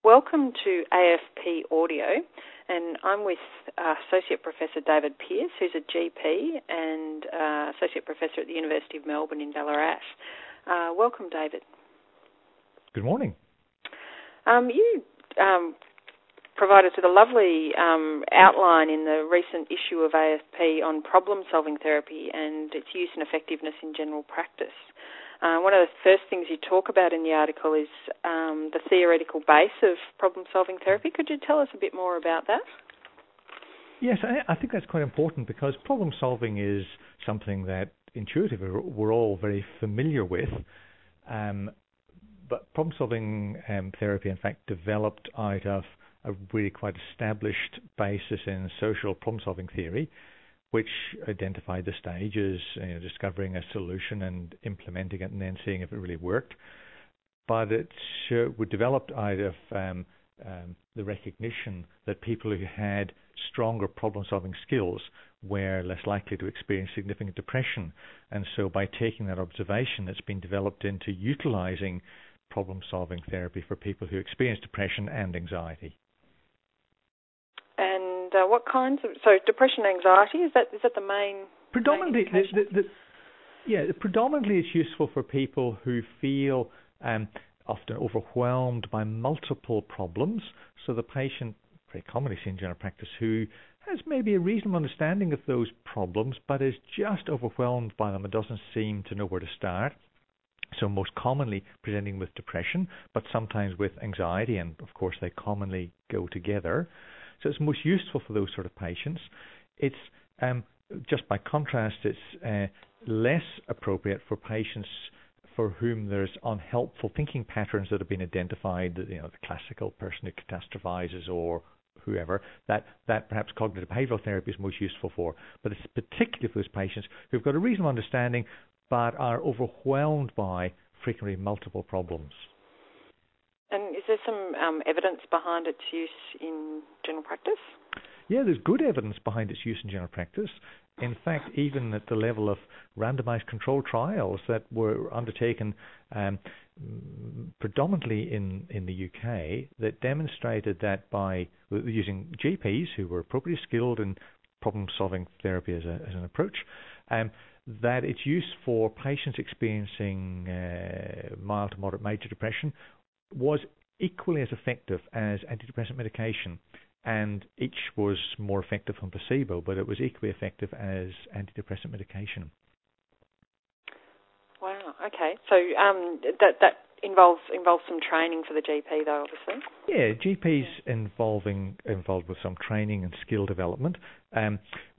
Welcome to AFP Audio, and I'm with Associate Professor David Pearce, who's a GP and Associate Professor at the University of Melbourne in Ballarat. Welcome, David. Good morning. You provided us with a lovely outline in the recent issue of AFP on problem-solving therapy and its use and effectiveness in general practice. One of the first things you talk about in the article is the theoretical base of problem-solving therapy. Could you tell us a bit more about that? Yes, I think that's quite important because problem-solving is something that intuitively we're all very familiar with. But problem-solving therapy, in fact, developed out of a really quite established basis in social problem-solving theory, which identified the stages, discovering a solution and implementing it and then seeing if it really worked. But it developed out of the recognition that people who had stronger problem-solving skills were less likely to experience significant depression. And so by taking that observation, it's been developed into utilizing problem-solving therapy for people who experience depression and anxiety. And what kinds of depression, anxiety, is that the main? Predominantly, predominantly it's useful for people who feel often overwhelmed by multiple problems. So the patient, very commonly seen in general practice, who has maybe a reasonable understanding of those problems, but is just overwhelmed by them and doesn't seem to know where to start. So most commonly presenting with depression, but sometimes with anxiety, and of course they commonly go together. So it's most useful for those sort of patients. It's just by contrast, it's less appropriate for patients for whom there's unhelpful thinking patterns that have been identified. The classical person who catastrophizes or whoever, that perhaps cognitive behavioral therapy is most useful for. But it's particularly for those patients who've got a reasonable understanding but are overwhelmed by frequently multiple problems. And is there some evidence behind its use in general practice? Yeah, there's good evidence behind its use in general practice. In fact, even at the level of randomized controlled trials that were undertaken predominantly in the UK, that demonstrated that by using GPs who were appropriately skilled in problem-solving therapy as an approach, that its use for patients experiencing mild to moderate major depression was equally as effective as antidepressant medication, and each was more effective than placebo, but it was equally effective as antidepressant medication. Wow. Okay. So that involves some training for the GP, though, obviously. Yeah, GPs involved with some training and skill development. In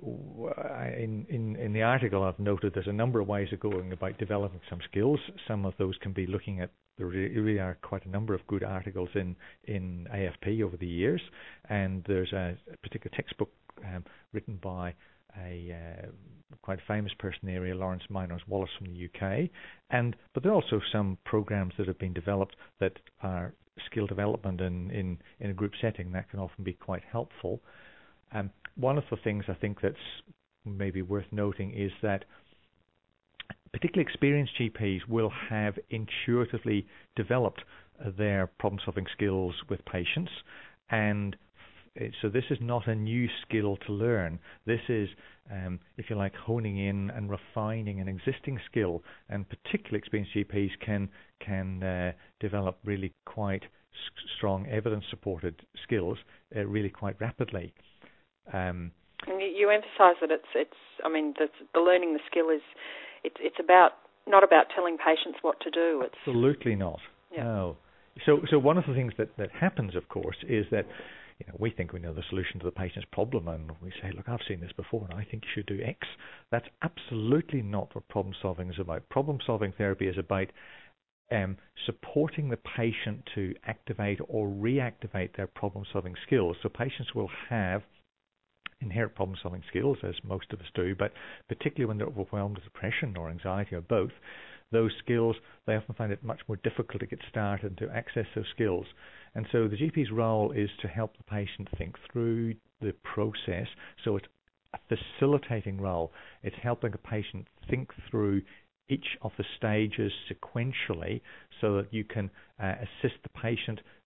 the article, I've noted there's a number of ways of going about developing some skills. Some of those can be looking at. There really are quite a number of good articles in AFP over the years, and there's a particular textbook written by a quite famous person in the area, Lawrence Mynors-Wallace from the UK, but there are also some programs that have been developed that are skill development in a group setting that can often be quite helpful. One of the things I think that's maybe worth noting is that particularly experienced GPs will have intuitively developed their problem-solving skills with patients, and so this is not a new skill to learn. This is, if you like, honing in and refining an existing skill, and particularly experienced GPs can develop really quite strong evidence-supported skills really quite rapidly. And you emphasise that the learning the skill is. It's not about telling patients what to do. Absolutely not. Yeah. No. So one of the things that happens, of course, is that we think we know the solution to the patient's problem, and we say, look, I've seen this before, and I think you should do X. That's absolutely not what problem-solving is about. Problem-solving therapy is about supporting the patient to activate or reactivate their problem-solving skills. So patients will have inherent problem-solving skills, as most of us do, but particularly when they're overwhelmed with depression or anxiety or both, those skills, they often find it much more difficult to get started and to access those skills. And so the GP's role is to help the patient think through the process. So it's a facilitating role. It's helping a patient think through each of the stages sequentially so that you can assist the patient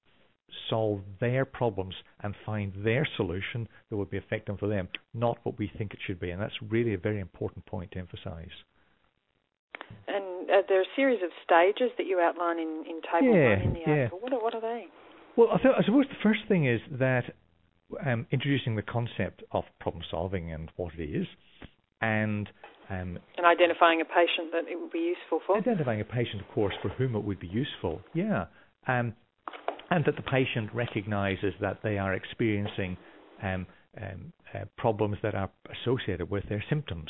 solve their problems and find their solution that would be effective for them, not what we think it should be. And that's really a very important point to emphasize. And there are a series of stages that you outline in Table 1 in the article. What are they? Well, I suppose the first thing is that introducing the concept of problem solving and what it is, and identifying a patient that it would be useful for. Identifying a patient, of course, for whom it would be useful, and that the patient recognises that they are experiencing problems that are associated with their symptoms.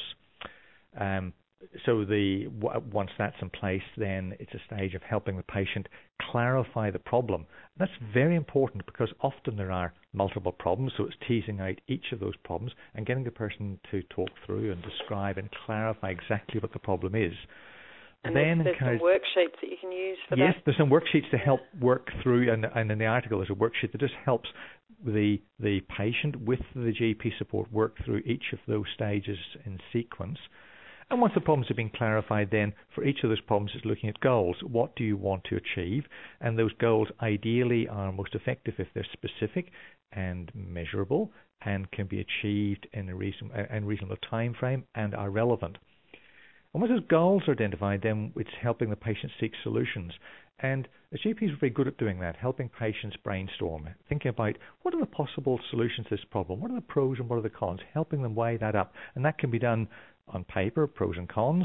So once that's in place, then it's a stage of helping the patient clarify the problem. That's very important because often there are multiple problems, so it's teasing out each of those problems and getting the person to talk through and describe and clarify exactly what the problem is. And then there's some worksheets that you can use for that? Yes, there's some worksheets to help work through, and in the article there's a worksheet that just helps the patient with the GP support work through each of those stages in sequence. And once the problems have been clarified, then for each of those problems it's looking at goals. What do you want to achieve? And those goals ideally are most effective if they're specific and measurable and can be achieved in a reasonable time frame and are relevant. And once those goals are identified, then it's helping the patient seek solutions. And the GPs are very good at doing that, helping patients brainstorm, thinking about what are the possible solutions to this problem, what are the pros and what are the cons, helping them weigh that up. And that can be done on paper, pros and cons,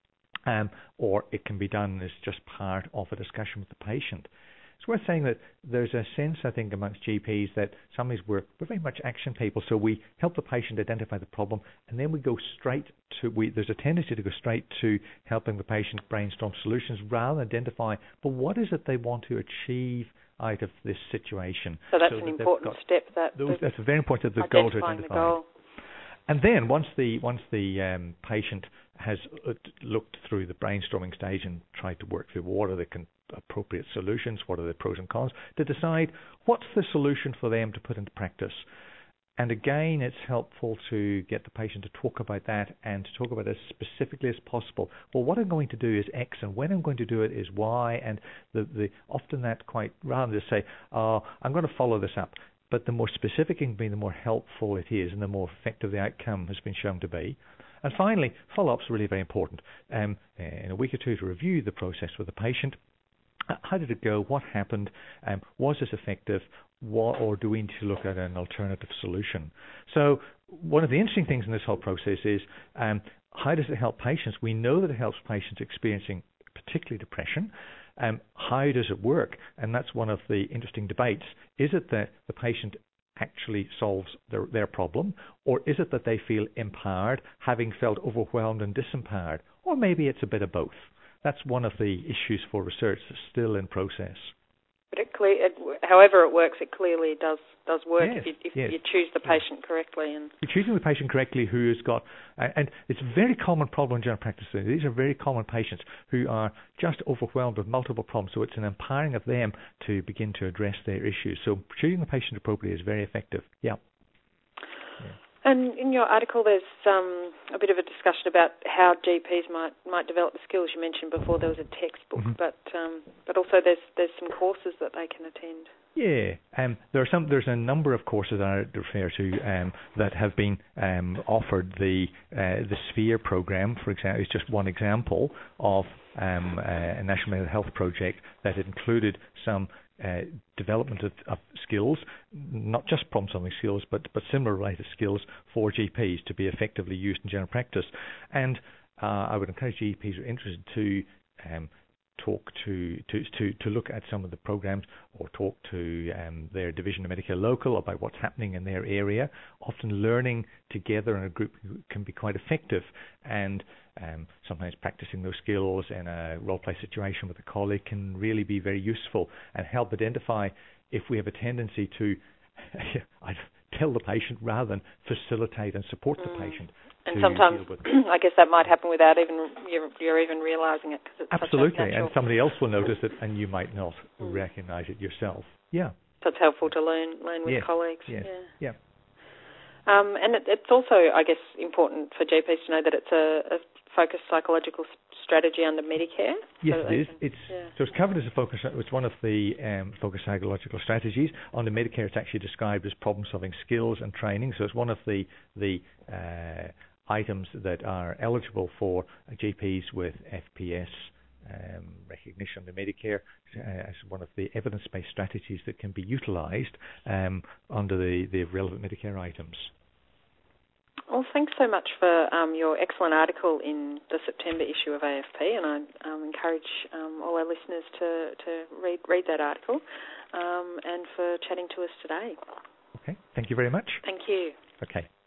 or it can be done as just part of a discussion with the patient. It's worth saying that there's a sense, I think, amongst GPs that sometimes we're very much action people, so we help the patient identify the problem, and then we go straight to, there's a tendency to go straight to helping the patient brainstorm solutions rather than identify, but what is it they want to achieve out of this situation? So that's an important step. That's very important that the goals are identified. The goal. And then once the patient has looked through the brainstorming stage and tried to work through what are the appropriate solutions, what are the pros and cons, to decide what's the solution for them to put into practice. And again, it's helpful to get the patient to talk about that and to talk about it as specifically as possible. Well, what I'm going to do is X, and when I'm going to do it is Y, and often that quite, rather than just say, I'm going to follow this up. But the more specific it can be, the more helpful it is, and the more effective the outcome has been shown to be. And finally, follow-up is really very important. In a week or two to review the process with the patient. How did it go? What happened? Was this effective? Or do we need to look at an alternative solution? So one of the interesting things in this whole process is how does it help patients? We know that it helps patients experiencing particularly depression. How does it work? And that's one of the interesting debates. Is it that the patient actually solves their problem, or is it that they feel empowered, having felt overwhelmed and disempowered? Or maybe it's a bit of both. That's one of the issues for research that's still in process. But however it works, it clearly does work if you choose the patient correctly. And you're choosing the patient correctly who has got, and it's a very common problem in general practice. These are very common patients who are just overwhelmed with multiple problems. So it's an empowering of them to begin to address their issues. So choosing the patient appropriately is very effective. Yeah. And in your article, there's a bit of a discussion about how GPs might develop the skills. You mentioned before there was a textbook, but also there's some courses that they can attend. Yeah, there's a number of courses I refer to that have been offered. The Sphere program, for example, is just one example of a national mental health project that had included some development of skills, not just problem-solving skills, but similar related skills for GPs to be effectively used in general practice. And I would encourage GPs who are interested to talk to look at some of the programs or talk to their division of Medicare Local about what's happening in their area. Often learning together in a group can be quite effective, and sometimes practicing those skills in a role-play situation with a colleague can really be very useful and help identify if we have a tendency to tell the patient rather than facilitate and support the patient. And sometimes, I guess that might happen without you're even realising it. Cause it's absolutely, and somebody else will notice it, and you might not recognise it yourself. Yeah. So it's helpful to learn with colleagues. Yes. Yeah. And it's also, I guess, important for GPs to know that it's a focused psychological strategy under Medicare? Yes, it is. So it's covered as a focus. It's one of the focus psychological strategies. Under Medicare, it's actually described as problem-solving skills and training. So it's one of the items that are eligible for GPs with FPS recognition under Medicare as one of the evidence-based strategies that can be utilised under the relevant Medicare items. Well, thanks so much for your excellent article in the September issue of AFP, and I encourage all our listeners to read that article and for chatting to us today. Okay, thank you very much. Thank you. Okay.